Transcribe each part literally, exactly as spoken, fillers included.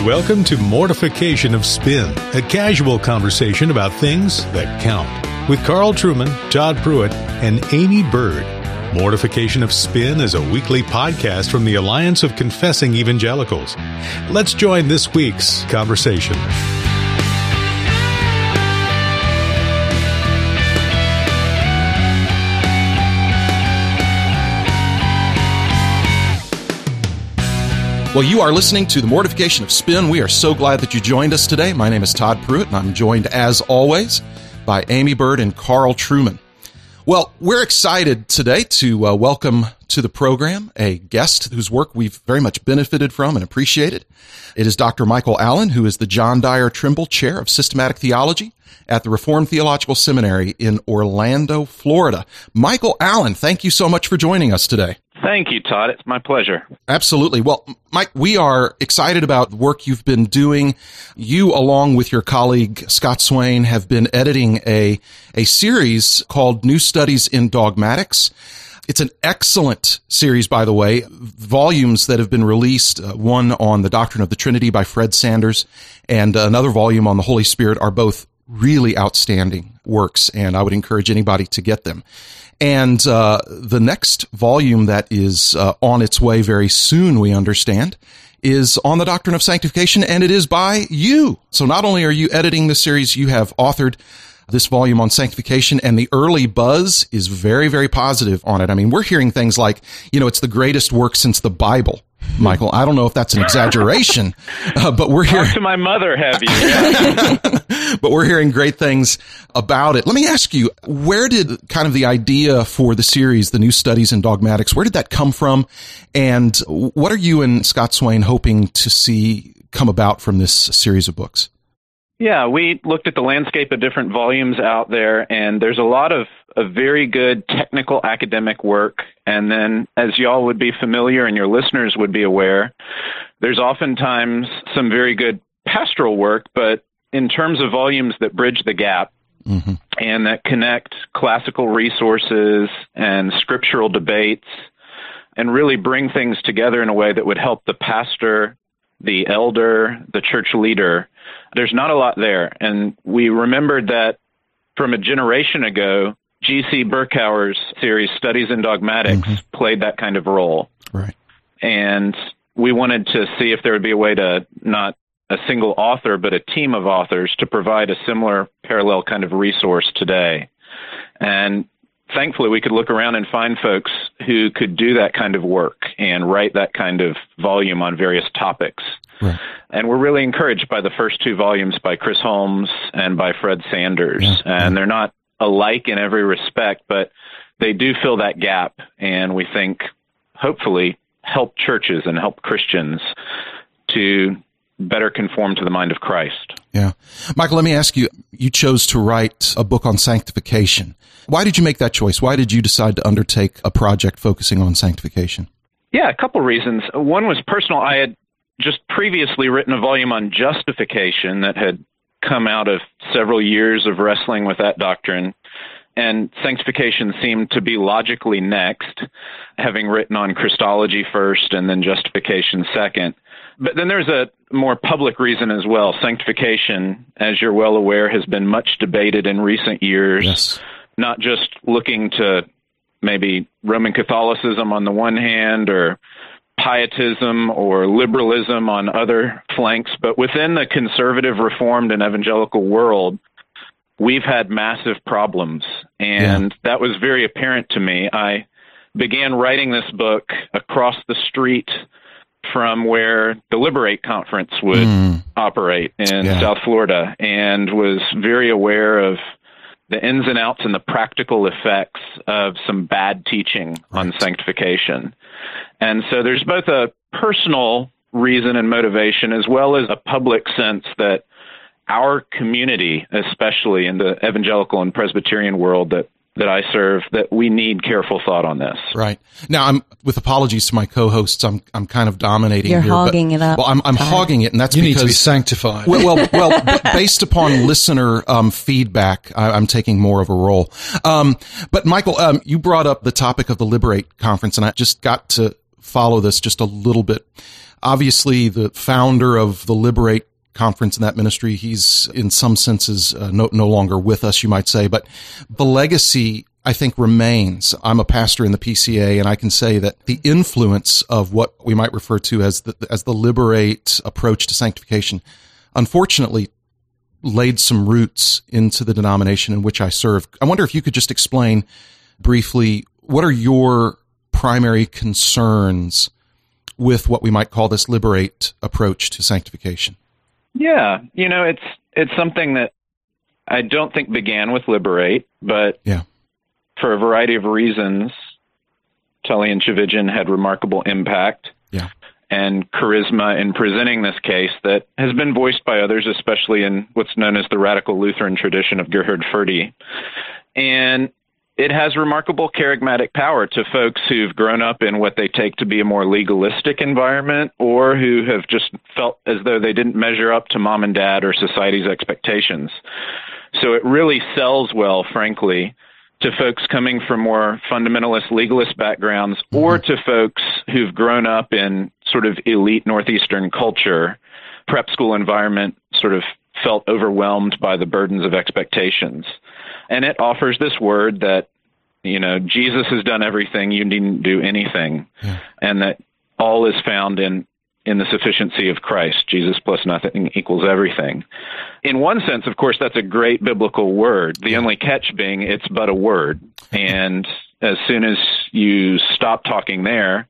Welcome to Mortification of Spin, a casual conversation about things that count, with Carl Trueman, Todd Pruitt, and Amy Bird. Mortification of Spin is a weekly podcast from the Alliance of Confessing Evangelicals. Let's join this week's conversation. Well, you are listening to the Mortification of Spin. We are so glad that you joined us today. My name is Todd Pruitt, and I'm joined, as always, by Amy Bird and Carl Trueman. Well, we're excited today to uh, welcome to the program a guest whose work we've very much benefited from and appreciated. It is Doctor Michael Allen, who is the John Dyer Trimble Chair of Systematic Theology at the Reformed Theological Seminary in Orlando, Florida. Michael Allen, thank you so much for joining us today. Thank you, Todd. It's my pleasure. Absolutely. Well, Mike, we are excited about the work you've been doing. You, along with your colleague Scott Swain, have been editing a, a series called New Studies in Dogmatics. It's an excellent series, by the way. Volumes that have been released, uh, one on the Doctrine of the Trinity by Fred Sanders and another volume on the Holy Spirit, are both really outstanding works, and I would encourage anybody to get them. And uh, the next volume that is uh, on its way very soon, we understand, is on the Doctrine of Sanctification, and it is by you. So not only are you editing the series, you have authored this volume on sanctification, and the early buzz is very, very positive on it. I mean, we're hearing things like, you know, it's the greatest work since the Bible. Michael, I don't know if that's an exaggeration, uh, but we're hearing... Talk to my mother, have you? Yeah. But we're hearing great things about it. Let me ask you, where did kind of the idea for the series, the New Studies in Dogmatics, where did that come from? And what are you and Scott Swain hoping to see come about from this series of books? Yeah, we looked at the landscape of different volumes out there, and there's a lot of, of very good technical academic work. And then, as y'all would be familiar and your listeners would be aware, there's oftentimes some very good pastoral work, but in terms of volumes that bridge the gap mm-hmm. and that connect classical resources and scriptural debates and really bring things together in a way that would help the pastor, the elder, the church leader, there's not a lot there. And we remembered that from a generation ago, G C Berkouwer's series, Studies in Dogmatics, mm-hmm. played that kind of role. Right. And we wanted to see if there would be a way to, not a single author, but a team of authors, to provide a similar parallel kind of resource today. And thankfully, we could look around and find folks who could do that kind of work and write that kind of volume on various topics. Right. And we're really encouraged by the first two volumes by Chris Holmes and by Fred Sanders. Yeah. And they're not alike in every respect, but they do fill that gap, and we think hopefully help churches and help Christians to better conform to the mind of Christ. Yeah. Michael, let me ask you, you chose to write a book on sanctification. Why did you make that choice? Why did you decide to undertake a project focusing on sanctification? Yeah, a couple reasons. One was personal. I had just previously written a volume on justification that had come out of several years of wrestling with that doctrine, and sanctification seemed to be logically next, having written on Christology first and then justification second. But then there's a more public reason as well. Sanctification, as you're well aware, has been much debated in recent years, yes. Not just looking to maybe Roman Catholicism on the one hand, or pietism or liberalism on other flanks, but within the conservative, reformed, and evangelical world, we've had massive problems, and yeah. that was very apparent to me. I began writing this book across the street from where the Liberate Conference would mm. operate in yeah. South Florida, and was very aware of the ins and outs and the practical effects of some bad teaching right. on sanctification. And so there's both a personal reason and motivation, as well as a public sense that our community, especially in the evangelical and Presbyterian world that, that I serve, that we need careful thought on this. Right. Now, I'm with apologies to my co-hosts, I'm I'm kind of dominating You're here. You're hogging but, it up. Well, I'm I'm hogging it, and that's you because... You need to be sanctified. Well, well, well based upon listener um, feedback, I, I'm taking more of a role. Um, but, Michael, um, you brought up the topic of the Liberate Conference, and I just got to follow this just a little bit. obviously the founder of the Liberate Conference in that ministry. He's in some senses uh, no, no longer with us, you might say, but the legacy, I think, remains. I'm a pastor in the P C A, and I can say that the influence of what we might refer to as the, as the Liberate approach to sanctification, unfortunately, laid some roots into the denomination in which I serve. I wonder if you could just explain briefly, what are your primary concerns with what we might call this Liberate approach to sanctification? Yeah, you know, it's it's something that I don't think began with Liberate, but yeah. for a variety of reasons, Tully and Tchividjian had remarkable impact yeah. and charisma in presenting this case that has been voiced by others, especially in what's known as the radical Lutheran tradition of Gerhard Forde. And it has remarkable charismatic power to folks who've grown up in what they take to be a more legalistic environment, or who have just felt as though they didn't measure up to mom and dad or society's expectations. So it really sells well, frankly, to folks coming from more fundamentalist legalist backgrounds, or to folks who've grown up in sort of elite Northeastern culture, prep school environment, sort of felt overwhelmed by the burdens of expectations. And it offers this word that, you know, Jesus has done everything, you needn't do anything, yeah. and that all is found in, in the sufficiency of Christ. Jesus plus nothing equals everything. In one sense, of course, that's a great biblical word, the only catch being it's but a word. And as soon as you stop talking there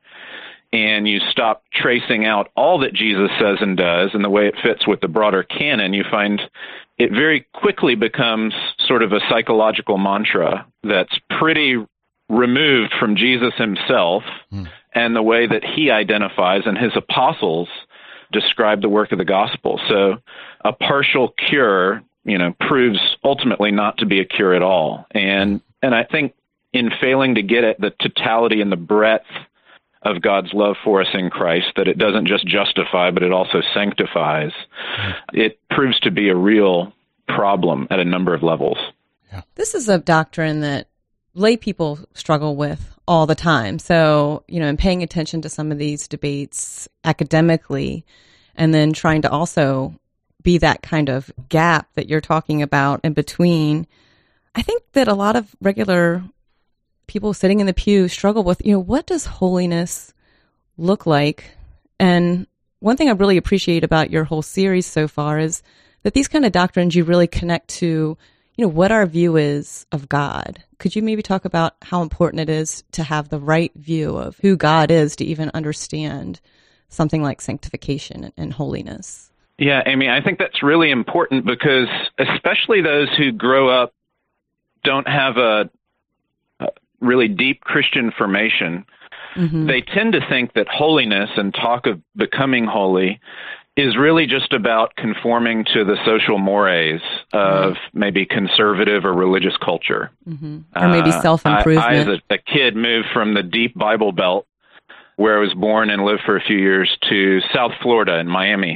and you stop tracing out all that Jesus says and does and the way it fits with the broader canon, you find it very quickly becomes sort of a psychological mantra that's pretty removed from Jesus himself mm. and the way that he identifies and his apostles describe the work of the gospel. So a partial cure, you know, proves ultimately not to be a cure at all. And and I think in failing to get at the totality and the breadth of God's love for us in Christ, that it doesn't just justify, but it also sanctifies, it proves to be a real problem at a number of levels. Yeah. This is a doctrine that lay people struggle with all the time. So, you know, in paying attention to some of these debates academically, and then trying to also be that kind of gap that you're talking about in between, I think that a lot of regular people sitting in the pew struggle with, you know, what does holiness look like? And one thing I really appreciate about your whole series so far is that these kind of doctrines, you really connect to, you know, what our view is of God. Could you maybe talk about how important it is to have the right view of who God is to even understand something like sanctification and holiness? Yeah, Amy, I think that's really important because especially those who grow up don't have a really deep Christian formation, mm-hmm. they tend to think that holiness and talk of becoming holy is really just about conforming to the social mores of mm-hmm. maybe conservative or religious culture. Mm-hmm. Or maybe uh, self-improvement. I, I, as a, a kid, moved from the deep Bible Belt, where I was born and lived for a few years, to South Florida in Miami.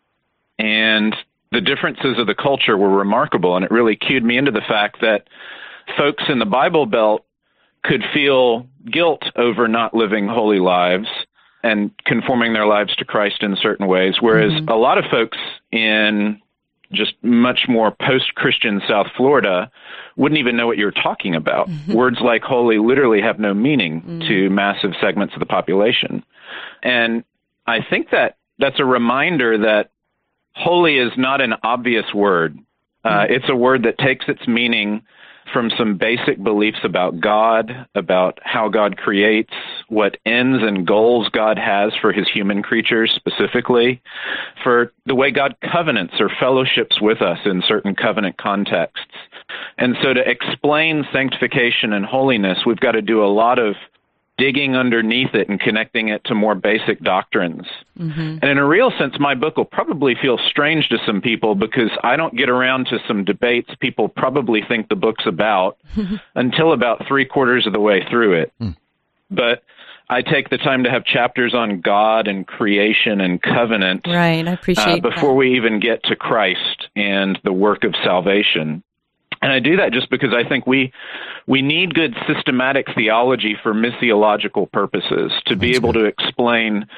And the differences of the culture were remarkable, and it really cued me into the fact that folks in the Bible Belt could feel guilt over not living holy lives and conforming their lives to Christ in certain ways, whereas mm-hmm. a lot of folks in just much more post-Christian South Florida wouldn't even know what you're talking about. Mm-hmm. Words like holy literally have no meaning mm-hmm. to massive segments of the population. And I think that that's a reminder that holy is not an obvious word. Uh, mm-hmm. It's a word that takes its meaning from some basic beliefs about God, about how God creates, what ends and goals God has for his human creatures specifically, for the way God covenants or fellowships with us in certain covenant contexts. And so to explain sanctification and holiness, we've got to do a lot of digging underneath it and connecting it to more basic doctrines. Mm-hmm. And in a real sense, my book will probably feel strange to some people because I don't get around to some debates people probably think the book's about until about three quarters of the way through it. Mm. But I take the time to have chapters on God and creation and covenant. Right, I appreciate uh, before that. we even get to Christ and the work of salvation. And I do that just because I think we we need good systematic theology for missiological purposes, to be able to explain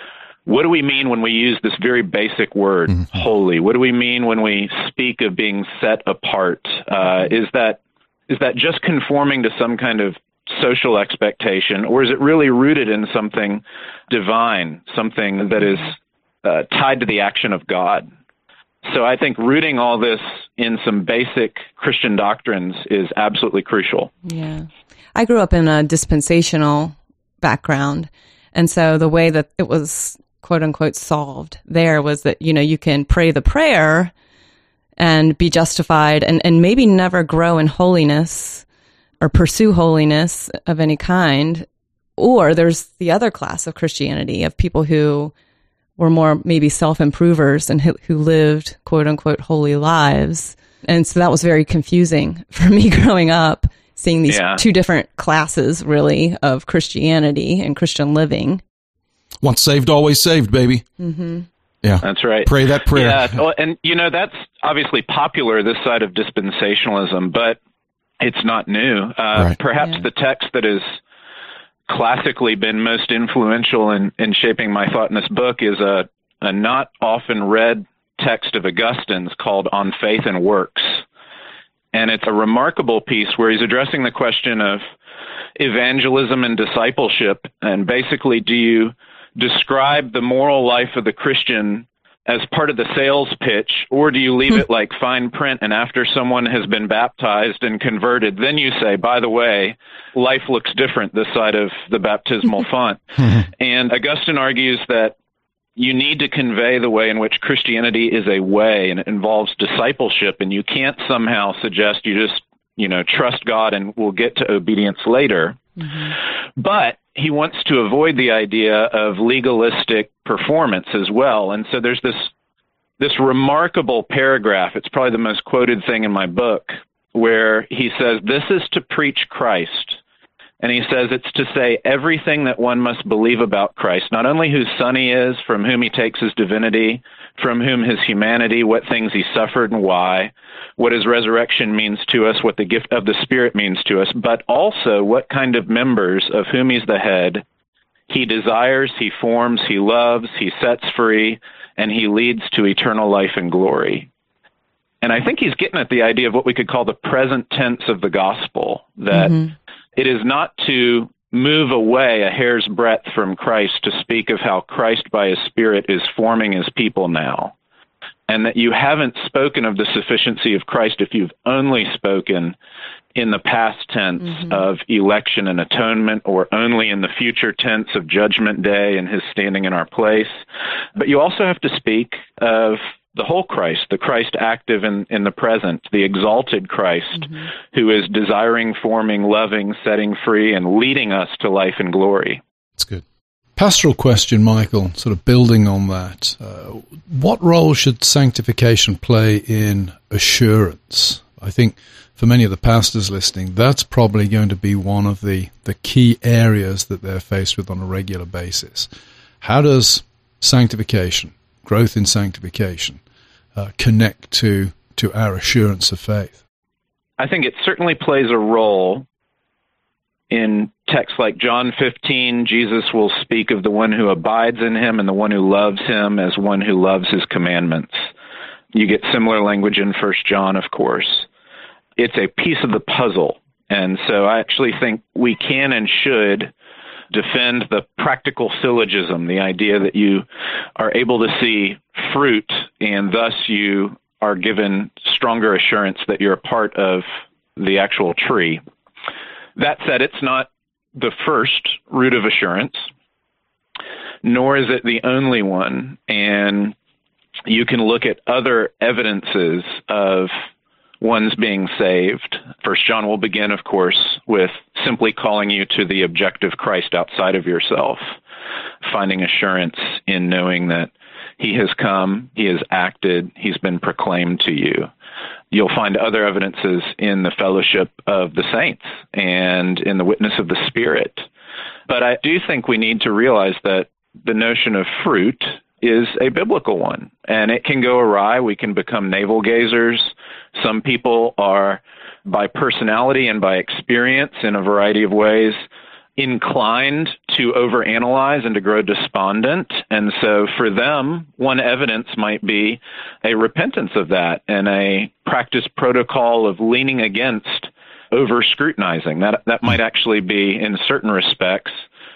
what do we mean when we use this very basic word, mm-hmm. holy? What do we mean when we speak of being set apart? Uh, is that is that just conforming to some kind of social expectation, or is it really rooted in something divine, something that is uh, tied to the action of God? So I think rooting all this in some basic Christian doctrines is absolutely crucial. Yeah. I grew up in a dispensational background, and so the way that it was quote unquote solved there was that, you know, you can pray the prayer and be justified and, and maybe never grow in holiness or pursue holiness of any kind. Or there's the other class of Christianity of people who were more maybe self-improvers and who, who lived quote unquote holy lives. And so that was very confusing for me growing up, seeing these yeah. two different classes really of Christianity and Christian living. Once saved, always saved, baby. Mm-hmm. Yeah, that's right. Pray that prayer. Yeah, well, and you know, that's obviously popular this side of dispensationalism, but it's not new. Uh, right. Perhaps yeah. the text that has classically been most influential in, in shaping my thought in this book is a, a not often read text of Augustine's called On Faith and Works. And it's a remarkable piece where he's addressing the question of evangelism and discipleship. And basically, do you describe the moral life of the Christian as part of the sales pitch, or do you leave it like fine print, and after someone has been baptized and converted, then you say, by the way, life looks different this side of the baptismal font? And Augustine argues that you need to convey the way in which Christianity is a way, and it involves discipleship, and you can't somehow suggest you just, you know, trust God and we'll get to obedience later. Mm-hmm. But he wants to avoid the idea of legalistic performance as well. And so there's this this remarkable paragraph, it's probably the most quoted thing in my book, where he says, this is to preach Christ. And he says it's to say everything that one must believe about Christ, not only whose son he is, from whom he takes his divinity, from whom his humanity, what things he suffered and why, what his resurrection means to us, what the gift of the Spirit means to us, but also what kind of members of whom he's the head he desires, he forms, he loves, he sets free, and he leads to eternal life and glory. And I think he's getting at the idea of what we could call the present tense of the gospel, that mm-hmm. it is not to move away a hair's breadth from Christ to speak of how Christ by his Spirit is forming his people now, and that you haven't spoken of the sufficiency of Christ if you've only spoken in the past tense mm-hmm. of election and atonement, or only in the future tense of judgment day and his standing in our place. But you also have to speak of the whole Christ, the Christ active in, in the present, the exalted Christ mm-hmm. who is desiring, forming, loving, setting free, and leading us to life and glory. That's good. Pastoral question, Michael, sort of building on that. Uh, what role should sanctification play in assurance? I think for many of the pastors listening, that's probably going to be one of the, the key areas that they're faced with on a regular basis. How does sanctification, growth in sanctification, uh, connect to, to our assurance of faith? I think it certainly plays a role. In texts like John fifteen, Jesus will speak of the one who abides in him and the one who loves him as one who loves his commandments. You get similar language in First John, of course. It's a piece of the puzzle. And so I actually think we can and should defend the practical syllogism, the idea that you are able to see fruit and thus you are given stronger assurance that you're a part of the actual tree. That said, it's not the first root of assurance, nor is it the only one. And you can look at other evidences of one's being saved. First John will begin, of course, with simply calling you to the objective Christ outside of yourself, finding assurance in knowing that he has come, he has acted, he's been proclaimed to you. You'll find other evidences in the fellowship of the saints and in the witness of the Spirit. But I do think we need to realize that the notion of fruit is a biblical one, and it can go awry. We can become navel-gazers. Some people are, by personality and by experience in a variety of ways, inclined to overanalyze and to grow despondent. And so for them, one evidence might be a repentance of that and a practice protocol of leaning against over scrutinizing. That that might actually be, in certain respects,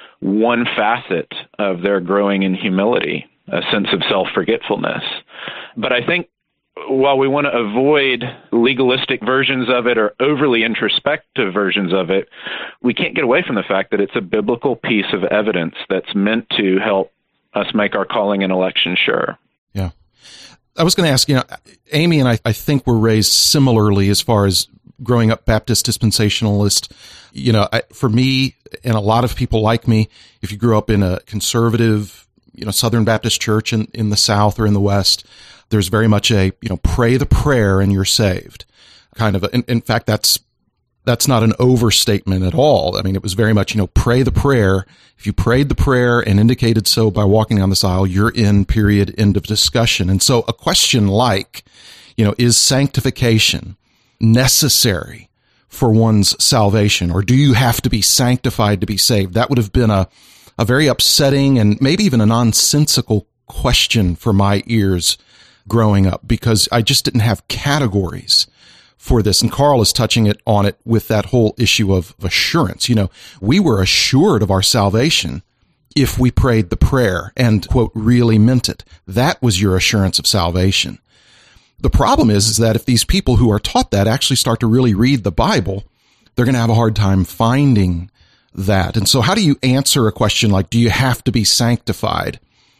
one facet of their growing in humility, a sense of self-forgetfulness. But I think while we want to avoid legalistic versions of it or overly introspective versions of it, we can't get away from the fact that it's a biblical piece of evidence that's meant to help us make our calling and election sure. Yeah. I was going to ask, you know, Amy and I, I think were raised similarly as far as growing up Baptist dispensationalist. You know, I, for me and a lot of people like me, if you grew up in a conservative, you know, Southern Baptist church in, in the South or in the West, there's very much a, you know, pray the prayer and you're saved kind of. A, in, in fact, that's, that's not an overstatement at all. I mean, it was very much, you know, pray the prayer. If you prayed the prayer and indicated so by walking down this aisle, you're in, period, end of discussion. And so a question like, you know, is sanctification necessary for one's salvation, or do you have to be sanctified to be saved? That would have been a, a very upsetting and maybe even a nonsensical question for my ears growing up, because I just didn't have categories for this. And Carl is touching it on it with that whole issue of assurance. You know, we were assured of our salvation if we prayed the prayer and, quote, really meant it. That was your assurance of salvation. The problem is, is that if these people who are taught that actually start to really read the Bible, they're going to have a hard time finding that. And so how do you answer a question like, do you have to be sanctified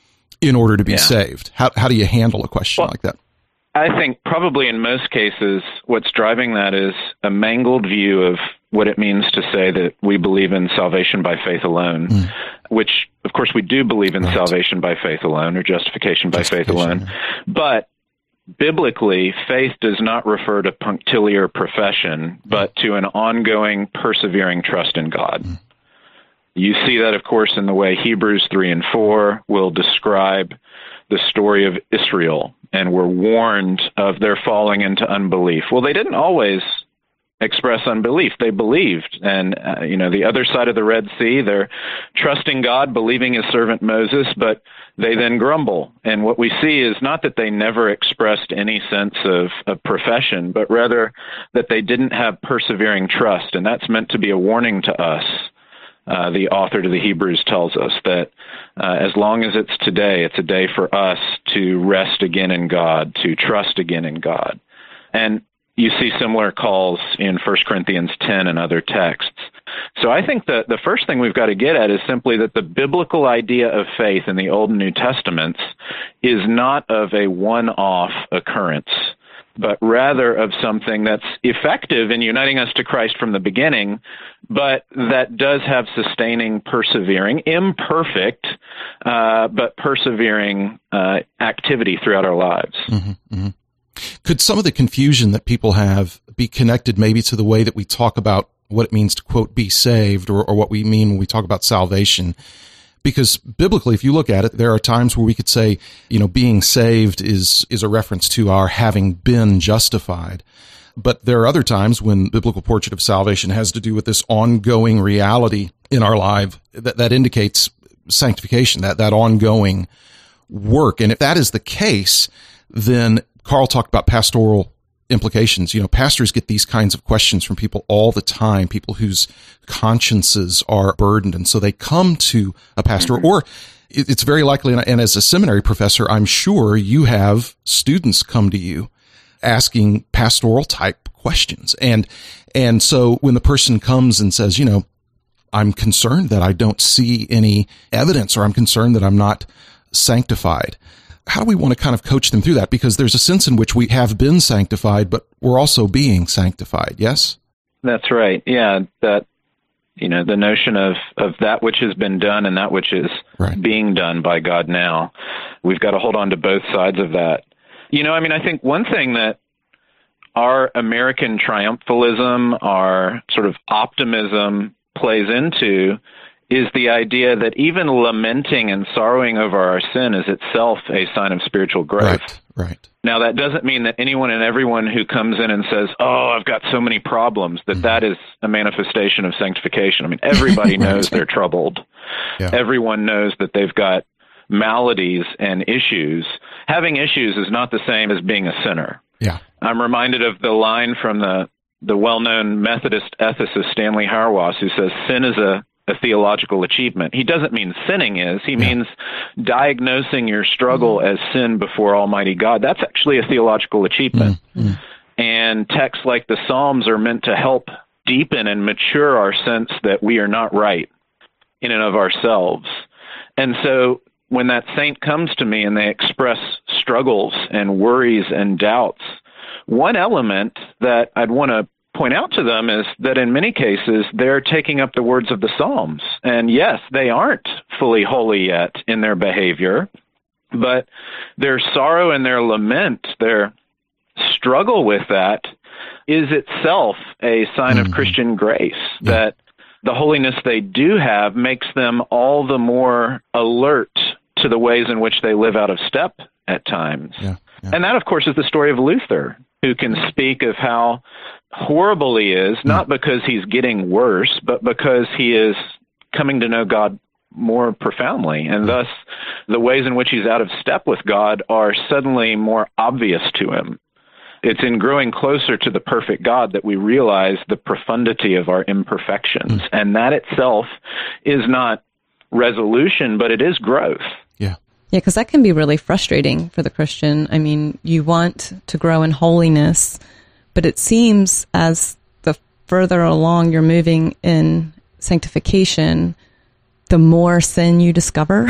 in order to be yeah. saved? How how do you handle a question well, like that? I think probably in most cases, what's driving that is a mangled view of what it means to say that we believe in salvation by faith alone, mm. which, of course, we do believe in right. salvation by faith alone or justification by justification, faith alone. Yeah. But biblically, faith does not refer to punctiliar profession, but to an ongoing, persevering trust in God. Mm. You see that, of course, in the way Hebrews three and four will describe the story of Israel, and were warned of their falling into unbelief. Well, they didn't always express unbelief. They believed. And, uh, you know, the other side of the Red Sea, they're trusting God, believing his servant Moses, but they then grumble. And what we see is not that they never expressed any sense of, of profession, but rather that they didn't have persevering trust. And that's meant to be a warning to us. Uh, the author to the Hebrews tells us that uh, as long as it's today, it's a day for us to rest again in God, to trust again in God. And you see similar calls in First Corinthians ten and other texts. So I think that the first thing we've got to get at is simply that the biblical idea of faith in the Old and New Testaments is not of a one-off occurrence, but rather of something that's effective in uniting us to Christ from the beginning, but that does have sustaining, persevering, imperfect, uh, but persevering uh, activity throughout our lives. Mm-hmm, mm-hmm. Could some of the confusion that people have be connected maybe to the way that we talk about what it means to, quote, be saved, or, or what we mean when we talk about salvation? Because biblically, if you look at it, there are times where we could say, you know, being saved is is a reference to our having been justified. But there are other times when biblical portrait of salvation has to do with this ongoing reality in our life that, that indicates sanctification, that, that ongoing work. And if that is the case, then Carl talked about pastoral implications. You know, pastors get these kinds of questions from people all the time, people whose consciences are burdened. And so they come to a pastor, mm-hmm. or it's very likely, and as a seminary professor, I'm sure you have students come to you asking pastoral type questions. And, and so when the person comes and says, you know, I'm concerned that I don't see any evidence, or I'm concerned that I'm not sanctified, how do we want to kind of coach them through that? Because there's a sense in which we have been sanctified, but we're also being sanctified. Yes? That's right. Yeah. That, you know, the notion of, of that which has been done and that which is right. being done by God now. We've got to hold on to both sides of that. You know, I mean, I think one thing that our American triumphalism, our sort of optimism plays into is the idea that even lamenting and sorrowing over our sin is itself a sign of spiritual growth. Right, right. Now, that doesn't mean that anyone and everyone who comes in and says, oh, I've got so many problems, that mm-hmm. that is a manifestation of sanctification. I mean, everybody knows they're troubled. Yeah. Everyone knows that they've got maladies and issues. Having issues is not the same as being a sinner. Yeah. I'm reminded of the line from the, the well-known Methodist ethicist Stanley Hauerwas, who says, sin is a a theological achievement. He doesn't mean sinning is. He yeah. means diagnosing your struggle mm. as sin before Almighty God. That's actually a theological achievement. Mm. And texts like the Psalms are meant to help deepen and mature our sense that we are not right in and of ourselves. And so when that saint comes to me and they express struggles and worries and doubts, one element that I'd want to point out to them is that in many cases, they're taking up the words of the Psalms. And yes, they aren't fully holy yet in their behavior, but their sorrow and their lament, their struggle with that, is itself a sign mm-hmm. of Christian grace, yeah. that the holiness they do have makes them all the more alert to the ways in which they live out of step at times. Yeah. Yeah. And that, of course, is the story of Luther, who can speak of how horrible he is, not because he's getting worse, but because he is coming to know God more profoundly. And thus, the ways in which he's out of step with God are suddenly more obvious to him. It's in growing closer to the perfect God that we realize the profundity of our imperfections. Mm. And that itself is not resolution, but it is growth. Yeah. Yeah, because that can be really frustrating for the Christian. I mean, you want to grow in holiness, but it seems as the further along you're moving in sanctification, the more sin you discover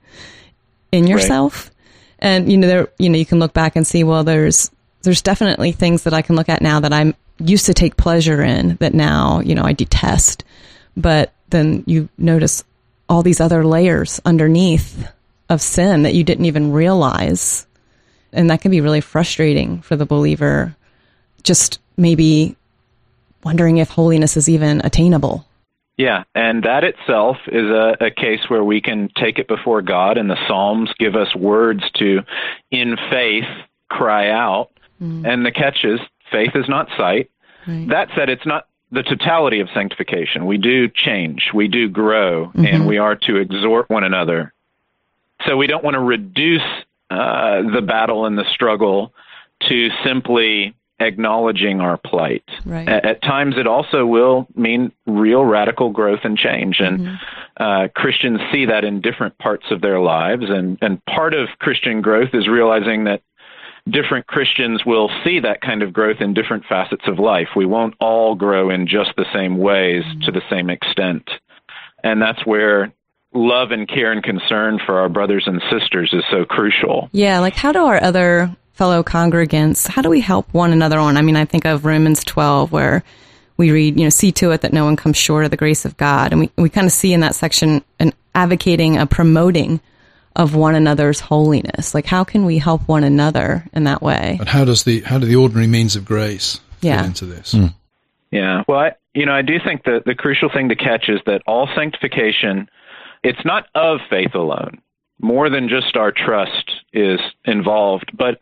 in yourself. Right. And, you know, there, you know, you can look back and see, well, there's, there's definitely things that I can look at now that I'm used to take pleasure in that now, you know, I detest. But then you notice all these other layers underneath of sin that you didn't even realize. And that can be really frustrating for the believer, just maybe wondering if holiness is even attainable. Yeah, and that itself is a, a case where we can take it before God, and the Psalms give us words to, in faith, cry out. Mm. And the catch is, faith is not sight. Right. That said, it's not the totality of sanctification. We do change, we do grow, mm-hmm. and we are to exhort one another. So we don't want to reduce uh, the battle and the struggle to simply acknowledging our plight. Right. At, at times, it also will mean real radical growth and change. And mm-hmm. uh, Christians see that in different parts of their lives. And, and part of Christian growth is realizing that different Christians will see that kind of growth in different facets of life. We won't all grow in just the same ways mm-hmm. to the same extent. And that's where love and care and concern for our brothers and sisters is so crucial. Yeah, like how do our other fellow congregants, how do we help one another on? I mean, I think of Romans twelve, where we read, you know, see to it that no one comes short of the grace of God. And we, we kind of see in that section an advocating, a promoting of one another's holiness. Like, how can we help one another in that way? And how does the, how do the ordinary means of grace fit yeah. into this? Mm. Yeah, well, I, you know, I do think that the crucial thing to catch is that all sanctification, it's not of faith alone. More than just our trust is involved. But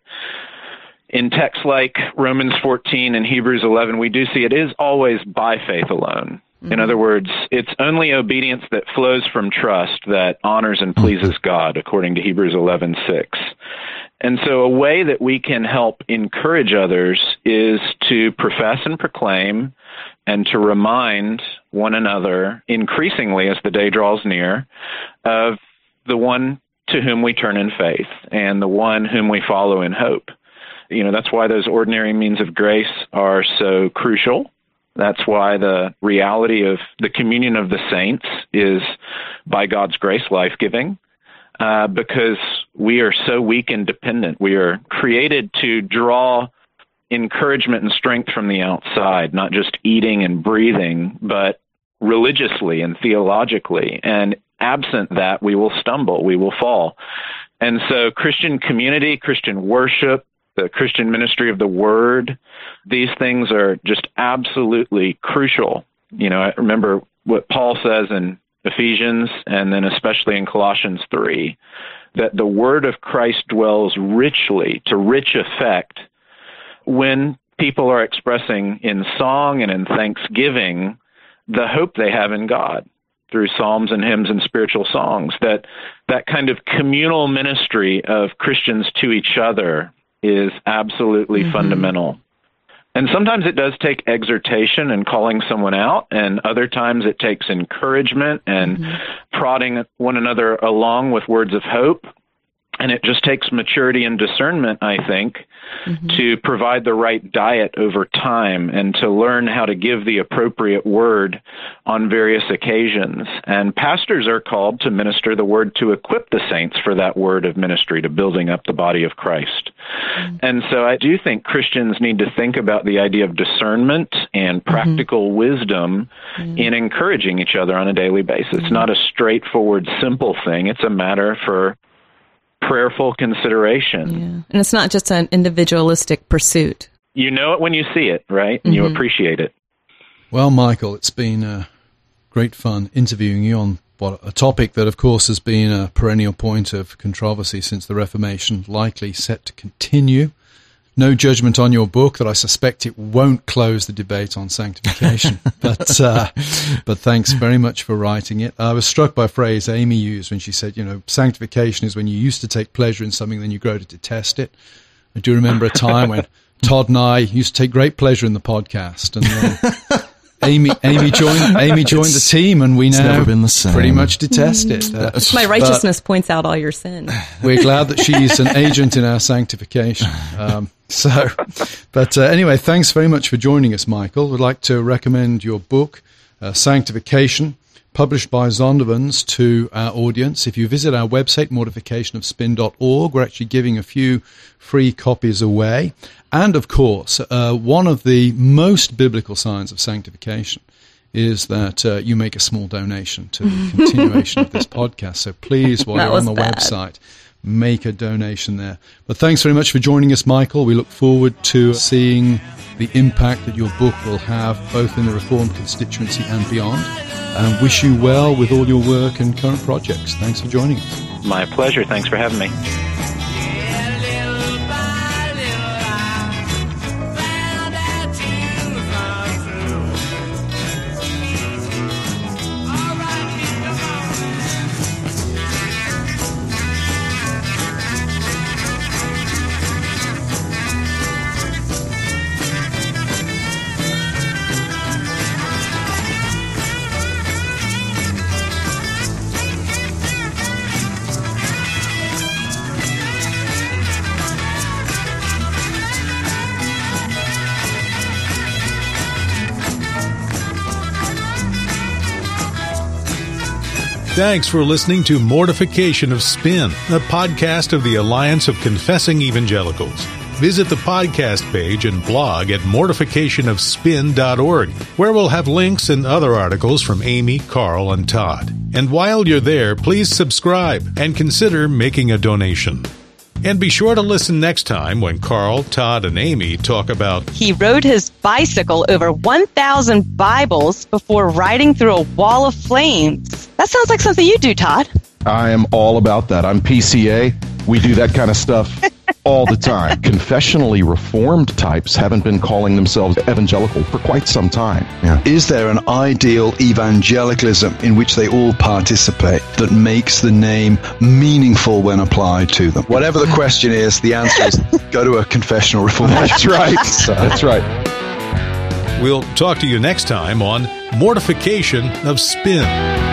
in texts like Romans fourteen and Hebrews eleven, we do see it is always by faith alone. Mm-hmm. In other words, it's only obedience that flows from trust that honors and pleases God, according to Hebrews eleven six. And so a way that we can help encourage others is to profess and proclaim and to remind one another increasingly as the day draws near of the one to whom we turn in faith and the one whom we follow in hope. You know, that's why those ordinary means of grace are so crucial. That's why the reality of the communion of the saints is, by God's grace, life-giving, uh, because we are so weak and dependent. We are created to draw encouragement and strength from the outside, not just eating and breathing, but religiously and theologically. And absent that, we will stumble, we will fall. And so Christian community, Christian worship, the Christian ministry of the Word, these things are just absolutely crucial. You know, I remember what Paul says in Ephesians, and then especially in Colossians three, that the word of Christ dwells richly, to rich effect, when people are expressing in song and in thanksgiving the hope they have in God through psalms and hymns and spiritual songs. That that kind of communal ministry of Christians to each other is absolutely mm-hmm. fundamental. And sometimes it does take exhortation and calling someone out, and other times it takes encouragement and mm-hmm. prodding one another along with words of hope. And it just takes maturity and discernment, I think, mm-hmm. to provide the right diet over time and to learn how to give the appropriate word on various occasions. And pastors are called to minister the word to equip the saints for that word of ministry, to building up the body of Christ. Mm-hmm. And so I do think Christians need to think about the idea of discernment and practical mm-hmm. wisdom mm-hmm. in encouraging each other on a daily basis. Mm-hmm. It's not a straightforward, simple thing. It's a matter for prayerful consideration. Yeah. And it's not just an individualistic pursuit. You know it when you see it, right? And mm-hmm. you appreciate it. Well, Michael, it's been uh, great fun interviewing you on what a topic that, of course, has been a perennial point of controversy since the Reformation, likely set to continue. No judgment on your book, that I suspect it won't close the debate on sanctification. but uh, but thanks very much for writing it. I was struck by a phrase Amy used when she said, you know, sanctification is when you used to take pleasure in something, then you grow to detest it. I do remember a time when Todd and I used to take great pleasure in the podcast, and then Amy Amy joined Amy joined the team, and we now never been the same. Pretty much detest it. Uh, My righteousness points out all your sin. We're glad that she's an agent in our sanctification. Um, so, but uh, anyway, thanks very much for joining us, Michael. We'd like to recommend your book, uh, Sanctification, published by Zondervan's, to our audience. If you visit our website, mortification of spin dot org, we're actually giving a few free copies away. And, of course, uh, one of the most biblical signs of sanctification is that uh, you make a small donation to the continuation of this podcast. So please, while you're on the bad. website, make a donation there. But thanks very much for joining us, Michael. We look forward to seeing the impact that your book will have both in the Reformed constituency and beyond. And wish you well with all your work and current projects. Thanks for joining us. My pleasure. Thanks for having me. Thanks for listening to Mortification of Spin, a podcast of the Alliance of Confessing Evangelicals. Visit the podcast page and blog at mortification of spin dot org, where we'll have links and other articles from Amy, Carl, and Todd. And while you're there, please subscribe and consider making a donation. And be sure to listen next time when Carl, Todd, and Amy talk about he rode his bicycle over one thousand Bibles before riding through a wall of flames. That sounds like something you do, Todd. I am all about that. I'm P C A. We do that kind of stuff all the time. Confessionally reformed types haven't been calling themselves evangelical for quite some time. Yeah. Is there an ideal evangelicalism in which they all participate that makes the name meaningful when applied to them? Whatever the question is, the answer is go to a confessional reform. That's right. So. That's right. We'll talk to you next time on Mortification of Spin.